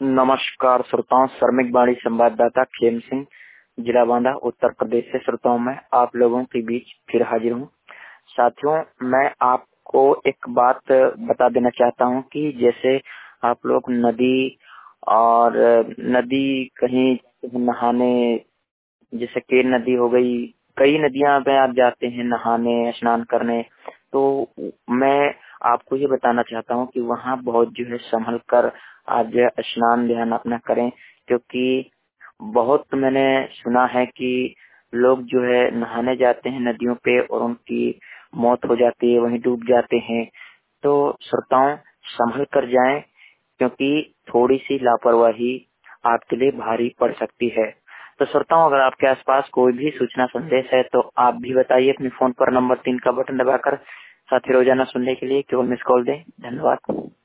नमस्कार श्रोताओं, श्रमिक बाड़ी संवाददाता खेम सिंह, जिला बांदा, उत्तर प्रदेश से श्रोताओं मैं आप लोगों के बीच फिर हाजिर हूँ। साथियों, मैं आपको एक बात बता देना चाहता हूँ कि जैसे आप लोग नदी कहीं नहाने, जैसे केन नदी हो गई, कई नदियां में आप जाते हैं नहाने, स्नान करने, तो मैं आपको ये बताना चाहता हूँ कि वहाँ बहुत जो है संभल कर आप जो है स्नान ध्यान अपना करें, क्योंकि बहुत मैंने सुना है कि लोग जो है नहाने जाते हैं नदियों पे और उनकी मौत हो जाती है, वहीं डूब जाते हैं। तो श्रोताओं, संभल कर जाएं, क्योंकि थोड़ी सी लापरवाही आपके लिए भारी पड़ सकती है। तो श्रोताओं, अगर आपके आसपास कोई भी सूचना संदेश है तो आप भी बताइए अपने फोन पर नंबर 3 का बटन दबाकर। साथ ही रोजाना सुनने के लिए केवल मिस कॉल दें। धन्यवाद।